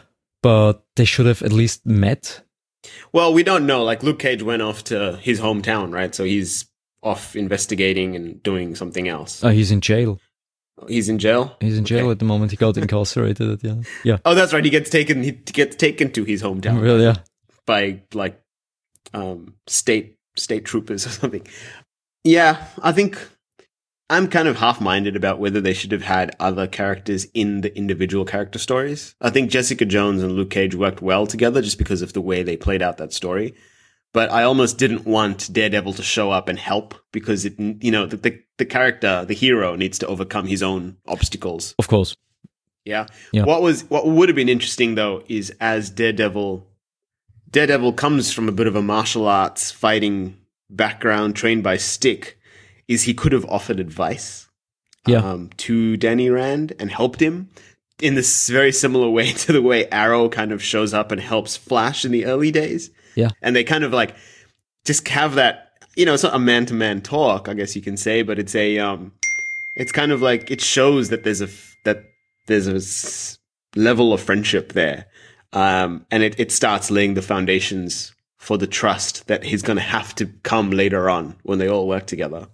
but they should have at least met. Well, we don't know. Like, Luke Cage went off to his hometown, right? So he's off investigating and doing something else. Uh, he's in jail. He's in jail? He's in jail Okay. at the moment. He got incarcerated at the end. Yeah. Oh, that's right. He gets taken. He gets taken to his hometown Well, yeah. by like um, state state troopers or something. Yeah, I think I'm kind of half-minded about whether they should have had other characters in the individual character stories. I think Jessica Jones and Luke Cage worked well together just because of the way they played out that story. But I almost didn't want Daredevil to show up and help because it, you know, the, the the character, the hero, needs to overcome his own obstacles. Of course. Yeah. Yeah. What was what would have been interesting though is as Daredevil, Daredevil comes from a bit of a martial arts fighting background, trained by Stick. Is he could have offered advice, Yeah. um, to Danny Rand and helped him in this very similar way to the way Arrow kind of shows up and helps Flash in the early days. Yeah. And they kind of like just have that, you know, it's not a man to man talk, I guess you can say, but it's a, um, it's kind of like, it shows that there's a, f- that there's a s- level of friendship there. Um, and it, it starts laying the foundations for the trust that he's going to have to come later on when they all work together.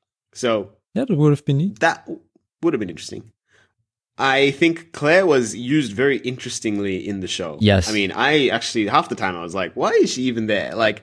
So Yeah, that would have been neat. that would have been interesting. I think Claire was used very interestingly in the show. Yes. I mean, I actually, half the time I was like, why is she even there? Like,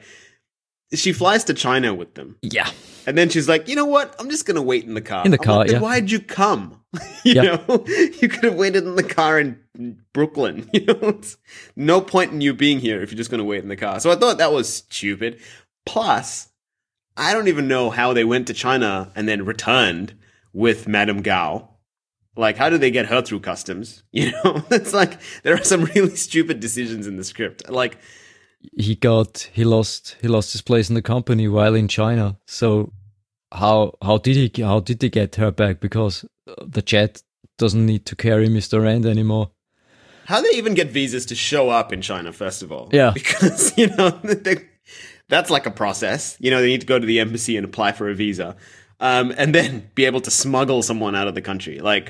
she flies to China with them. Yeah. And then she's like, you know what? I'm just going to wait in the car. In the I'm car, like, then yeah. why'd you come? you Yeah. know, you could have waited in the car in Brooklyn. You know, it's no point in you being here if you're just going to wait in the car. So I thought that was stupid. Plus, I don't even know how they went to China and then returned with Madame Gao. Like, how did they get her through customs? You know, it's like there are some really stupid decisions in the script. Like, He got he lost he lost his place in the company while in China. So how how did he how did they get her back? Because uh, the jet doesn't need to carry Mister Rand anymore. how do they even get visas to show up in China, first of all? Yeah. Because, you know, they, that's like a process. You know, they need to go to the embassy and apply for a visa. Um, and then be able to smuggle someone out of the country. Like,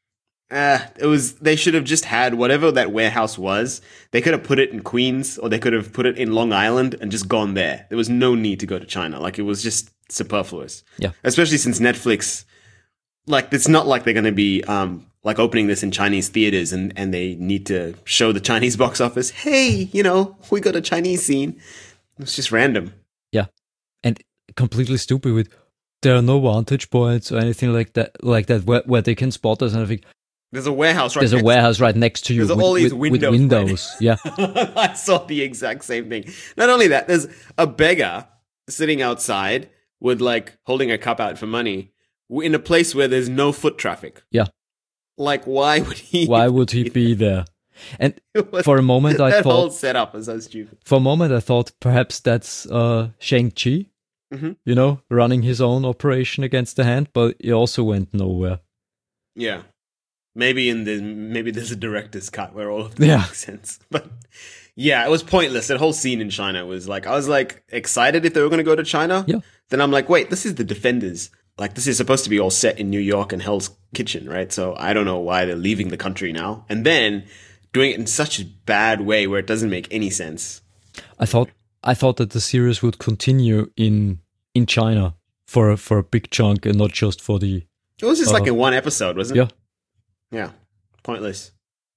uh, it was, they should have just had whatever that warehouse was. They could have put it in Queens or they could have put it in Long Island and just gone there. There was no need to go to China. Like, it was just superfluous. Yeah. Especially since Netflix, like, it's not like they're going to be, um, like opening this in Chinese theaters and, and they need to show the Chinese box office. Hey, you know, we got a Chinese scene. It's just random. Yeah. And completely stupid with there are no vantage points or anything like that like that where, where they can spot us and I think There's a warehouse right there's a next- warehouse right next to you There's with, all these with- with windows right windows. Yeah. I saw the exact same thing. Not only that, there's a beggar sitting outside with like holding a cup out for money in a place where there's no foot traffic. Yeah. Like, why would he? Why would he be there? And It was- for a moment I that whole thought setup is so stupid. for a moment I thought perhaps that's uh Shang-Chi. Mhm. You know, running his own operation against the Hand, but it also went nowhere. Yeah. Maybe in the maybe there's a director's cut where all of that Yeah. makes sense. But yeah, it was pointless. That whole scene in China was like I was like excited if they were going to go to China. Yeah. Then I'm like, wait, this is the Defenders. Like this is supposed to be all set in New York and Hell's Kitchen, right? So I don't know why they're leaving the country now. And then doing it in such a bad way where it doesn't make any sense. I thought I thought that the series would continue in in China for a, for a big chunk and not just for the It was just Uh, like in one episode, wasn't it? yeah. Yeah. Pointless.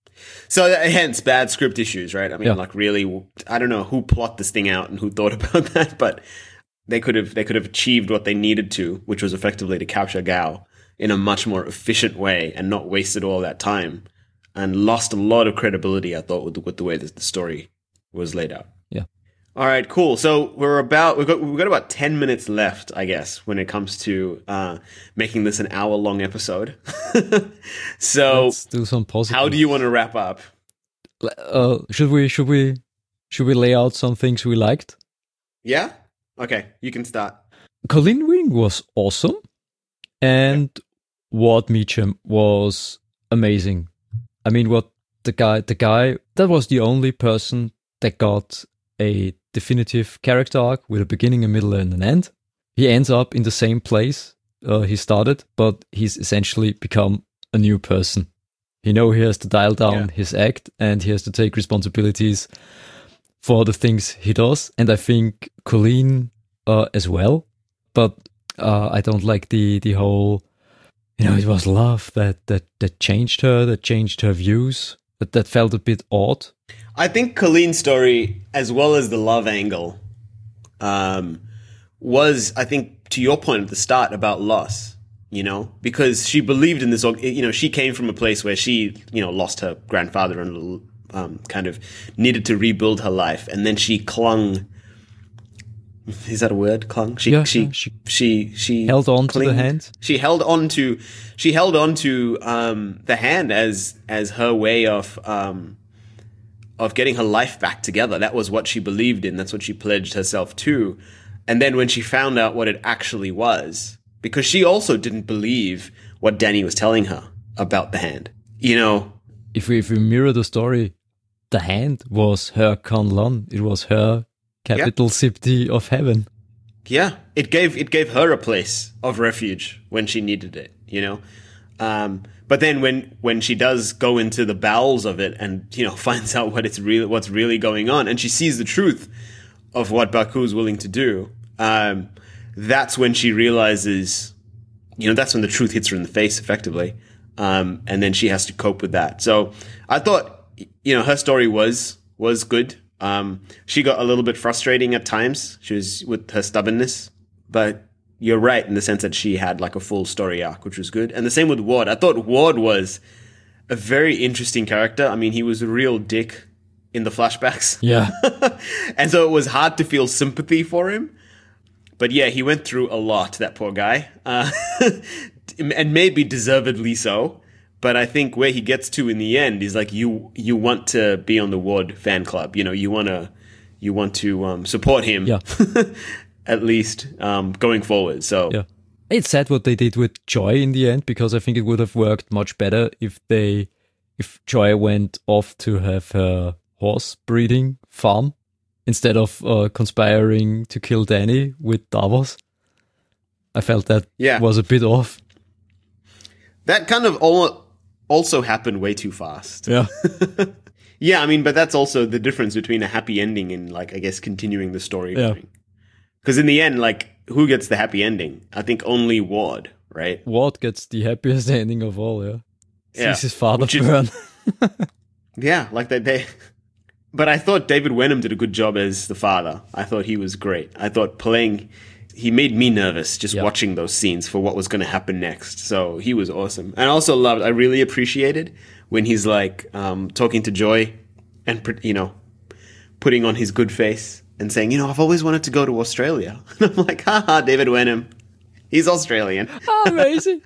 So uh, hence bad script issues, right? I mean, Yeah. like really, I don't know who plot this thing out and who thought about that, but they could have they could have achieved what they needed to, which was effectively to capture Gao in a much more efficient way and not wasted all that time, and lost a lot of credibility, I thought, with the, with the way that the story was laid out. Yeah. All right, cool. So we're about we've got we've got about ten minutes left, I guess, when it comes to uh, making this an hour long episode. So let's do some positive. How do you want to wrap up? Uh, should we should we should we lay out some things we liked? Yeah. Okay, you can start. Colleen Wing was awesome, and yeah. Ward Meacham was amazing. I mean, what the guy the guy that was the only person that got a definitive character arc with a beginning, a middle, and an end. He ends up in the same place uh, he started, but he's essentially become a new person. He know he has to dial down yeah. his act, and he has to take responsibilities for the things he does. And I think Colleen uh, as well. But uh, I don't like the the whole, you know, it was love that that that changed her, that changed her views. That that felt a bit odd. I think Colleen's story, as well as the love angle, um, was, I think, to your point at the start, about loss, you know, because she believed in this, you know, she came from a place where she, you know, lost her grandfather and um, kind of needed to rebuild her life. And then she clung. Is that a word? Clung? She, yeah, she, yeah, she, she, she held on clinged, to the hand. She held on to, she held on to, um, the hand as, as her way of, um, of getting her life back together. That was what she believed in. That's what she pledged herself to. And then when she found out what it actually was, because she also didn't believe what Danny was telling her about the hand, you know. If we, if we mirror the story, the hand was her Kunlun. It was her capital yeah. city of heaven. Yeah. It gave, it gave her a place of refuge when she needed it, you know. Um, But then when, when she does go into the bowels of it and, you know, finds out what it's really, what's really going on, and she sees the truth of what Baku's willing to do, um, that's when she realizes, you know, that's when the truth hits her in the face, effectively. Um, and then she has to cope with that. So I thought, you know, her story was, was good. Um, she got a little bit frustrating at times. She was with her stubbornness, but you're right in the sense that she had like a full story arc, which was good. And the same with Ward. I thought Ward was a very interesting character. I mean, he was a real dick in the flashbacks. Yeah. And so it was hard to feel sympathy for him. But yeah, he went through a lot, that poor guy. Uh, and maybe deservedly so. But I think where he gets to in the end is like, you you want to be on the Ward fan club. You know, you want to you want to um, support him. Yeah. At least um, going forward. So yeah, it's sad what they did with Joy in the end, because I think it would have worked much better if they, if Joy went off to have her horse breeding farm instead of uh, conspiring to kill Danny with Davos. I felt that yeah. was a bit off. That kind of all also happened way too fast. Yeah. Yeah, I mean, but that's also the difference between a happy ending and, like, I guess, continuing the story. Yeah. Because in the end, like, who gets the happy ending? I think only Ward, right? Ward gets the happiest ending of all, yeah. Yeah. Sees his father Which is- burn. Yeah, like they, they. But I thought David Wenham did a good job as the father. I thought he was great. I thought playing, he made me nervous just Yeah. watching those scenes for what was going to happen next. So he was awesome. And I also loved, I really appreciated when he's like um, talking to Joy and, you know, putting on his good face and saying, you know, I've always wanted to go to Australia. And I'm like, haha, David Wenham. He's Australian. Oh, amazing.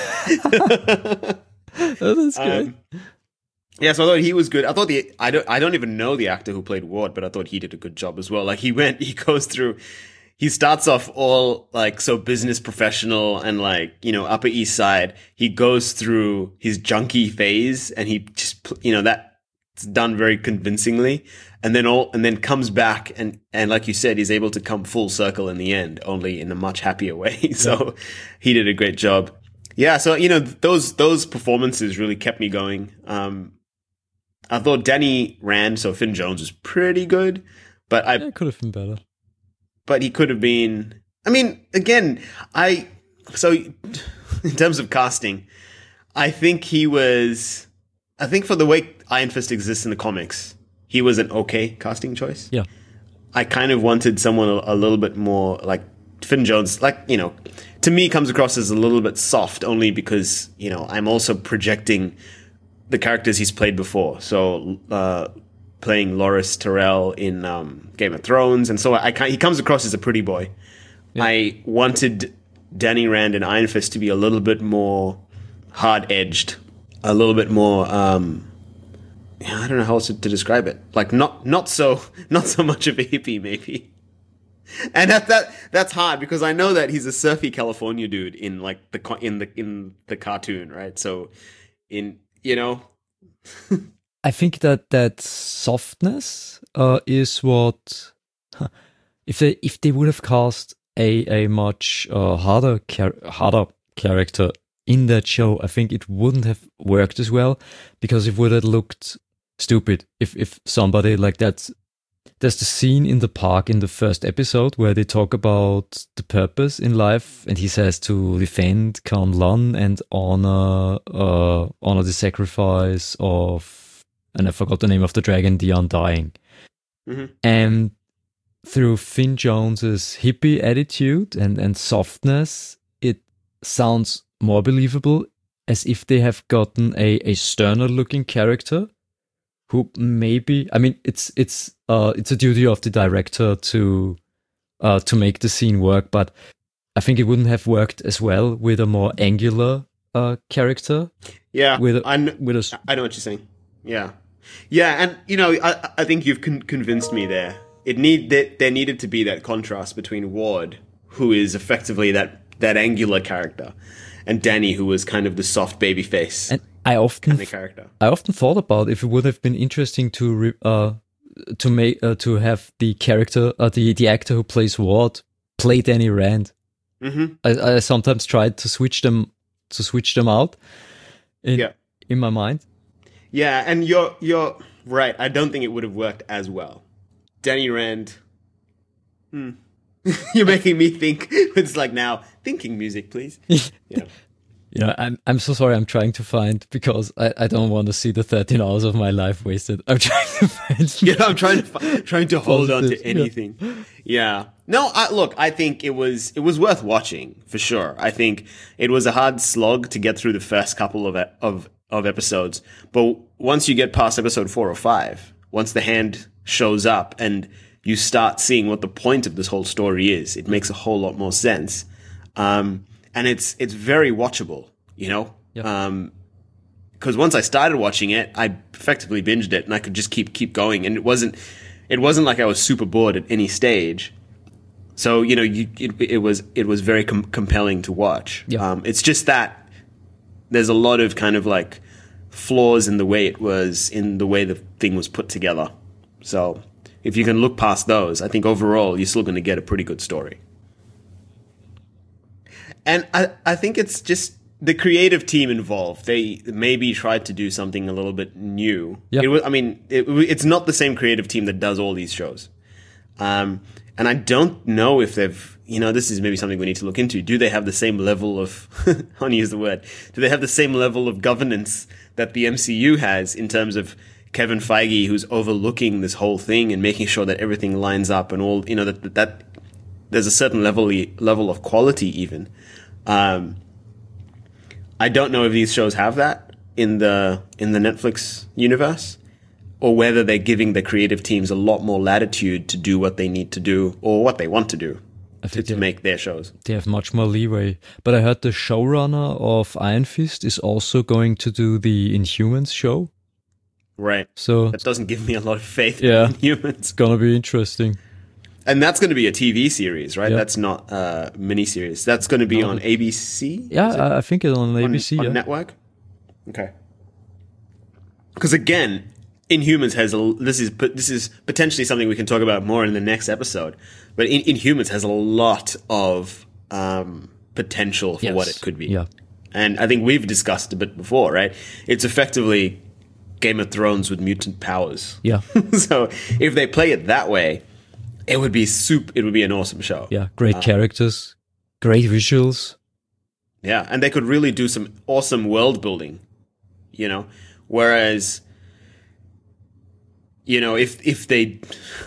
That is great. Um, yeah, so I thought he was good. I thought the I don't I don't even know the actor who played Ward, but I thought he did a good job as well. Like he went, he goes through, he starts off all like so business professional and like, you know, Upper East Side. He goes through his junkie phase and he just, you know, that's done very convincingly. And then all, and then comes back and, and like you said, he's able to come full circle in the end, only in a much happier way. So he did a great job. Yeah. So, you know, those, those performances really kept me going. Um, I thought Danny Rand, so Finn Jones, was pretty good, but I Yeah, it could have been better. but he could have been. I mean, again, I so in terms of casting, I think he was. I think for the way Iron Fist exists in the comics, he was an okay casting choice. Yeah. I kind of wanted someone a, a little bit more like Finn Jones, like, you know, to me comes across as a little bit soft only because, you know, I'm also projecting the characters he's played before. So, uh, playing Loras Tyrell in um, Game of Thrones. And so I, I he comes across as a pretty boy. Yeah. I wanted Danny Rand in Iron Fist to be a little bit more hard-edged, a little bit more, um, I don't know how else to, to describe it. Like, not not so not so much of a hippie, maybe. And that that that's hard because I know that he's a surfy California dude in like the in the in the cartoon, right? So, in you know, I think that that softness uh, is what huh, if they if they would have cast a a much uh, harder char- harder character in that show, I think it wouldn't have worked as well because it would have looked stupid if if somebody like that. There's the scene in the park in the first episode where they talk about the purpose in life, and he says to defend Khan Lan and honor uh, honor the sacrifice of, and I forgot the name of the dragon, the Undying. Mm-hmm. And through Finn Jones's hippie attitude and, and softness, it sounds more believable, as if they have gotten a, a sterner looking character who maybe, I mean, it's it's uh it's a duty of the director to uh to make the scene work, but I think it wouldn't have worked as well with a more angular uh character. Yeah, with a, I kn- with a, I know what you're saying. Yeah, yeah, and you know, I I think you've con- convinced me there. It need that there needed to be that contrast between Ward, who is effectively that that angular character, and Danny, who was kind of the soft baby face. And I often, kind of character. I often thought about if it would have been interesting to re, uh to make uh, to have the character, uh, the the actor who plays Ward play Danny Rand. Mm-hmm. I, I sometimes tried to switch them to switch them out. In, yeah. in my mind. Yeah, and you're you're right. I don't think it would have worked as well. Danny Rand. Hmm. You're making me think. It's like now thinking music, please. Yeah. You know, I'm I'm so sorry. I'm trying to find because I, I don't want to see the thirteen hours of my life wasted. I'm trying to find. Yeah, I'm trying to fi- trying to hold on to yeah. anything. Yeah. No, I, look, I think it was it was worth watching for sure. I think it was a hard slog to get through the first couple of of of episodes, but once you get past episode four or five, once the hand shows up and you start seeing what the point of this whole story is, it makes a whole lot more sense. Um, and it's it's very watchable, you know? Yep. Um, because once I started watching it, I effectively binged it and I could just keep keep going. And it wasn't it wasn't like I was super bored at any stage. So, you know, you, it, it was it was very com- compelling to watch. Yep. Um, it's just that there's a lot of kind of like flaws in the way it was, in the way the thing was put together. So if you can look past those, I think overall you're still going to get a pretty good story. And I, I think it's just the creative team involved. They maybe tried to do something a little bit new. Yep. It was, I mean, it, it's not the same creative team that does all these shows. Um, and I don't know if they've, you know, this is maybe something we need to look into. Do they have the same level of, I want to use the word, do they have the same level of governance that the M C U has in terms of Kevin Feige, who's overlooking this whole thing and making sure that everything lines up and all, you know, that, that there's a certain level, level of quality even. Um, I don't know if these shows have that in the, in the Netflix universe, or whether they're giving the creative teams a lot more latitude to do what they need to do or what they want to do to, to make their shows. They have much more leeway. But I heard the showrunner of Iron Fist is also going to do the Inhumans show. Right. So that doesn't give me a lot of faith yeah, in Inhumans. It's going to be interesting. And that's going to be a T V series, right? Yeah. That's not a miniseries. That's going to be no, on A B C? Yeah, I think it's on A B C. On, yeah. on network? Okay. Because again, Inhumans has a, this is this is potentially something we can talk about more in the next episode. But in, Inhumans has a lot of um, potential for yes. what it could be. Yeah. And I think we've discussed a bit before, right? It's effectively Game of Thrones with mutant powers. Yeah. So if they play it that way, it would be soup. It would be an awesome show. Yeah, great uh, characters, great visuals. Yeah, and they could really do some awesome world building, you know. Whereas, you know, if if they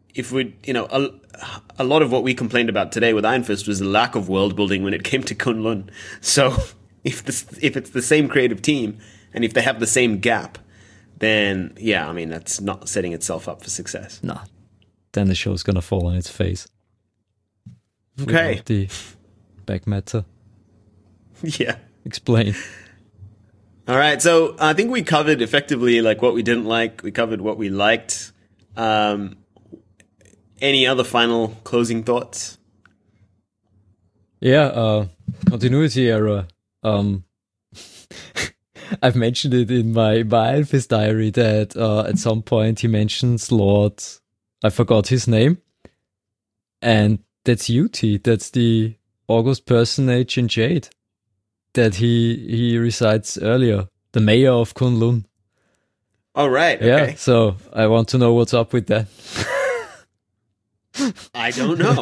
if we, you know, a, a lot of what we complained about today with Iron Fist was the lack of world building when it came to Kunlun. So if this, if it's the same creative team and if they have the same gap, then yeah, I mean that's not setting itself up for success. Nah, then the show's gonna fall on its face. Okay. Without the back matter. Yeah. Explain. All right, so I think we covered effectively like what we didn't like. We covered what we liked. Um, any other final closing thoughts? Yeah, uh, continuity error. Um, I've mentioned it in my, my Iron Fist diary that uh, at some point he mentions Lord, I forgot his name, and that's U T. That's the August personage in Jade that he he recites earlier, the mayor of Kunlun. Oh, right. Yeah, okay. so I want to know what's up with that. I don't know.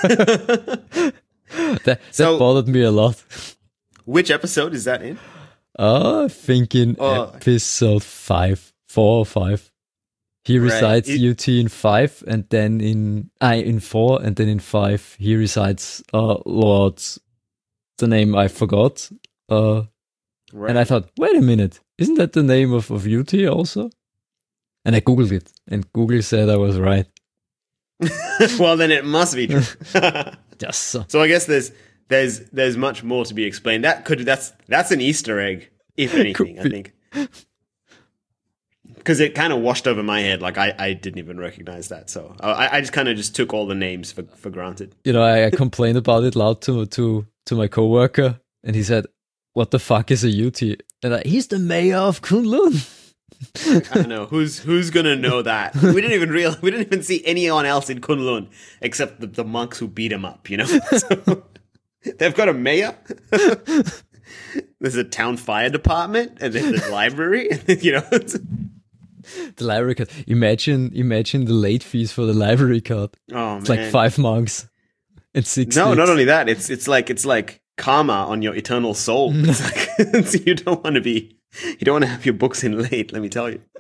that that So- bothered me a lot. Which episode is that in? Oh, I think in Oh. episode five, four or five. He Right. recites It- U T in five, and then in I in four, and then in five he recites uh Lord, the name I forgot. Uh, Right. and I thought, wait a minute, isn't that the name of of U T also? And I googled it, and Google said I was right. Well, then it must be true. Yes. So. So I guess there's there's there's much more to be explained. That could that's that's an Easter egg, if anything. Could I be. think because it kind of washed over my head. Like I, I didn't even recognize that. So I, I just kind of just took all the names for, for granted. You know, I, I complained about it loud to to to my coworker, and he said, "What the fuck is a U T?" And I, he's the mayor of Kunlun. I don't know who's who's gonna know that. We didn't even real we didn't even see anyone else in Kunlun except the, the monks who beat him up. You know, so, they've got a mayor. There's a town fire department, and there's a library. You know, it's, The library card. Imagine, imagine the late fees for the library card. oh It's man, like five monks and six. No, sticks. not only that. It's it's like it's like karma on your eternal soul. It's like, it's- you don't want to be. You don't want to have your books in late. Let me tell you.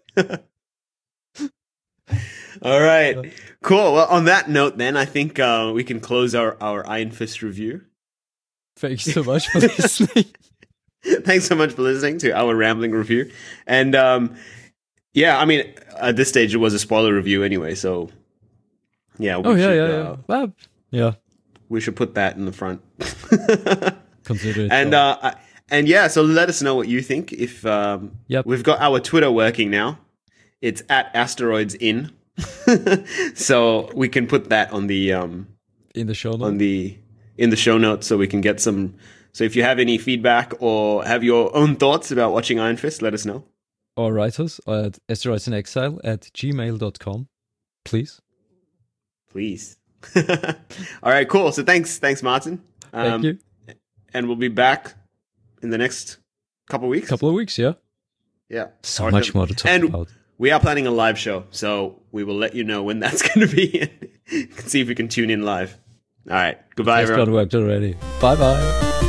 All right, cool. Well, on that note, then I think uh, we can close our our Iron Fist review. Thanks so much for listening. Thanks so much for listening to our rambling review. And um, yeah, I mean, at this stage, it was a spoiler review anyway. So yeah, we Oh yeah, should, yeah, uh, yeah. Well, yeah. we should put that in the front. Consider it. and done. uh, I- and yeah, so let us know what you think. If um, Yep. we've got our Twitter working now, it's at asteroids in, so we can put that on the um, in the show on notes. the in the show notes, so we can get some. So if you have any feedback or have your own thoughts about watching Iron Fist, let us know. Or write us at asteroidsinexile at gmail dot com, please. Please. All right, cool. So thanks, thanks, Martin. Thank Um, you. And we'll be back in the next couple weeks. Couple of weeks, yeah. Yeah. So Or much the- more to talk and about. we are planning a live show, so we will let you know when that's going to be. You can see if we can tune in live. All right. Goodbye, It's everyone. got worked already. Bye bye.